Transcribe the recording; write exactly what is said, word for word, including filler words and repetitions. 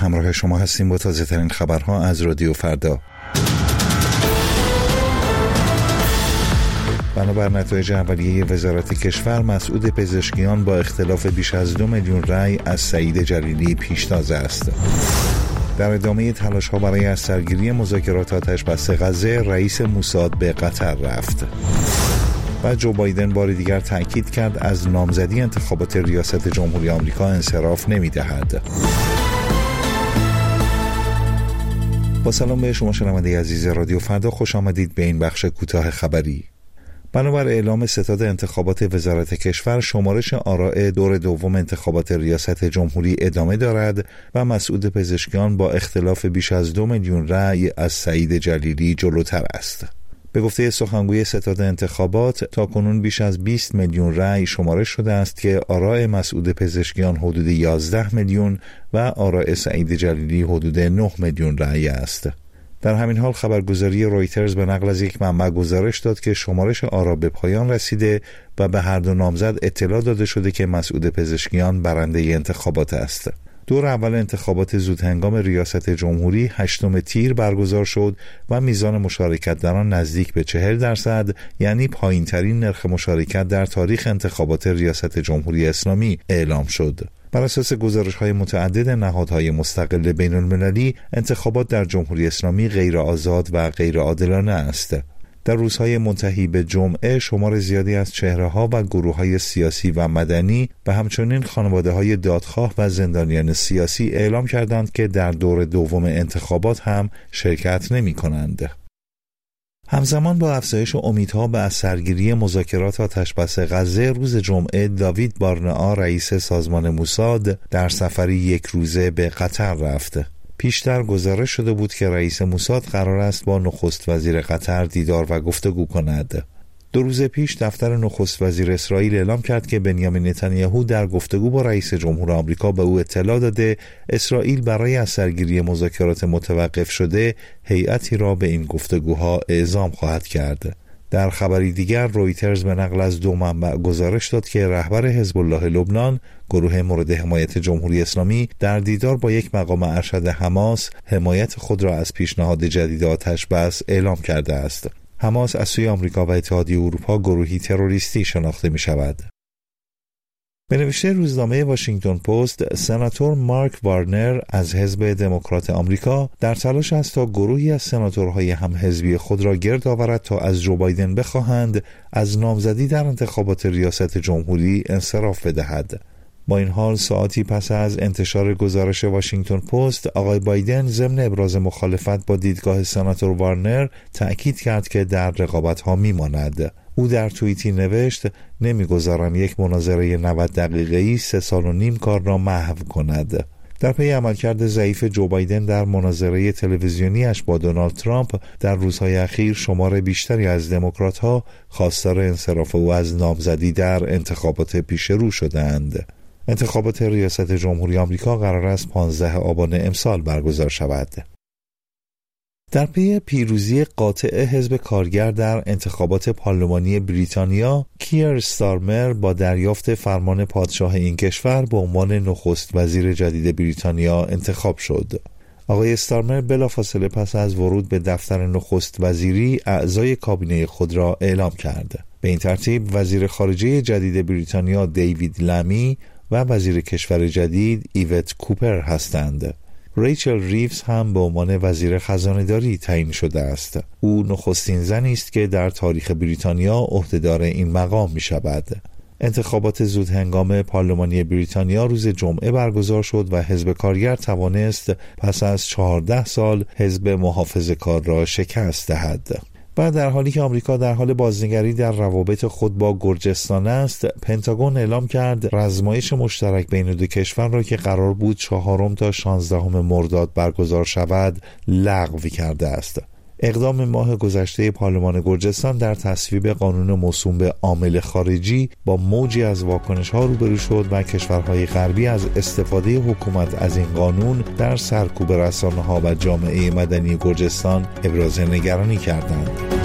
همراه شما هستیم با تازه ترین خبرها از رادیو فردا. بنابر نتایج اولیه وزارت کشور، مسعود پزشکیان با اختلاف بیش از دو میلیون رأی از سعید جلیلی پیشتاز است. در ادامه تلاش‌ها برای از سرگیری مذاکرات آتش‌بس غزه، رئیس موساد به قطر رفت. و جو بایدن بار دیگر تأکید کرد از نامزدی انتخابات ریاست جمهوری آمریکا انصراف نمی‌دهد. با سلام به شما شنونده عزیز رادیو فردا، خوش آمدید به این بخش کوتاه خبری. بنابر اعلام ستاد انتخابات وزارت کشور، شمارش آراء دور دوم انتخابات ریاست جمهوری ادامه دارد و مسعود پزشکیان با اختلاف بیش از دو میلیون رأی از سعید جلیلی جلوتر است. به گفته سخنگوی ستاد انتخابات، تاکنون بیش از بیست میلیون رأی شمارش شده است که آراء مسعود پزشکیان حدود یازده میلیون و آراء سعید جلیلی حدود نه میلیون رأی است. در همین حال خبرگزاری رویترز به نقل از یک منبع گزارش داد که شمارش آرا به پایان رسیده و به هر دو نامزد اطلاع داده شده که مسعود پزشکیان برنده انتخابات است. دور اول انتخابات زودهنگام ریاست جمهوری هشتم تیر برگزار شد و میزان مشارکت در آن نزدیک به چهل درصد، یعنی پایین ترین نرخ مشارکت در تاریخ انتخابات ریاست جمهوری اسلامی اعلام شد. بر اساس گزارش‌های متعدد نهادهای مستقل بین‌المللی، انتخابات در جمهوری اسلامی غیر آزاد و غیر عادلانه است. در روزهای منتهی به جمعه، شمار زیادی از چهره‌ها و گروه‌های سیاسی و مدنی و همچنین خانواده‌های دادخواه و زندانیان سیاسی اعلام کردند که در دور دوم انتخابات هم شرکت نمی‌کنند. همزمان با افزایش امیدها به از سرگیری مذاکرات آتش‌بس غزه، روز جمعه داوید بارنئا رئیس سازمان موساد در سفری یک روزه به قطر رفت. پیشتر گزارش شده بود که رئیس موساد قرار است با نخست وزیر قطر دیدار و گفتگو کند. دو روز پیش دفتر نخست وزیر اسرائیل اعلام کرد که بنیامین نتانیاهو در گفتگو با رئیس جمهور آمریکا به او اطلاع داده اسرائیل برای از سرگیری مذاکرات متوقف شده هیئتی را به این گفتگوها اعزام خواهد کرد. در خبری دیگر، رویترز به نقل از دو منبع گزارش داد که رهبر حزب الله لبنان، گروه مورد حمایت جمهوری اسلامی، در دیدار با یک مقام ارشد حماس حمایت خود را از پیشنهاد جدید آتش‌بس اعلام کرده است. حماس از سوی آمریکا و اتحادیه اروپا گروهی تروریستی شناخته می شود. به نوشته روزنامه واشنگتن پست، سناتور مارک وارنر از حزب دموکرات آمریکا در تلاش است تا گروهی از سناتورهای همحزبی خود را گرد آورد تا از جو بایدن بخواهند از نامزدی در انتخابات ریاست جمهوری انصراف بدهد. با این حال، ساعتی پس از انتشار گزارش واشنگتن پست، آقای بایدن ضمن ابراز مخالفت با دیدگاه سناتور وارنر تأکید کرد که در رقابت‌ها می‌ماند. او در توییتی نوشت: نمی‌گذارم یک مناظره نود دقیقه‌ای سه سال و نیم کار را محو کند. در پی عملکرد ضعیف جو بایدن در مناظره تلویزیونیش با دونالد ترامپ در روزهای اخیر، شمار بیشتری از دموکرات‌ها خواستار انصراف او از نامزدی در انتخابات پیش رو شدند. انتخابات ریاست جمهوری آمریکا قرار است پانزدهم آبان امسال برگزار شود. در پی پیروزی قاطع حزب کارگر در انتخابات پارلمانی بریتانیا، کیر استارمر با دریافت فرمان پادشاه این کشور به عنوان نخست وزیر جدید بریتانیا انتخاب شد. آقای استارمر بلافاصله پس از ورود به دفتر نخست وزیری اعضای کابینه خود را اعلام کرد. به این ترتیب وزیر خارجه جدید بریتانیا دیوید لمی و وزیر کشور جدید ایوت کوپر هستند. ریچل ریوز هم به عنوان وزیر خزانه‌داری تعیین شده است. او نخستین زنی است که در تاریخ بریتانیا عهدهدار این مقام می شود. انتخابات زودهنگام پارلمانی بریتانیا روز جمعه برگزار شد و حزب کارگر توانست پس از چهارده سال حزب محافظه‌کار را شکست دهد. و در حالی که آمریکا در حال بازنگری در روابط خود با گرجستان است، پنتاگون اعلام کرد رزمایش مشترک بین دو کشور را که قرار بود چهارم تا شانزدهم مرداد برگزار شود لغو کرده است. اقدام ماه گذشته پارلمان گرجستان در تصویب قانون موسوم به عامل خارجی با موجی از واکنش‌ها روبرو شد و کشورهای غربی از استفاده حکومت از این قانون در سرکوب رسانه‌ها و جامعه مدنی گرجستان ابراز نگرانی کردند.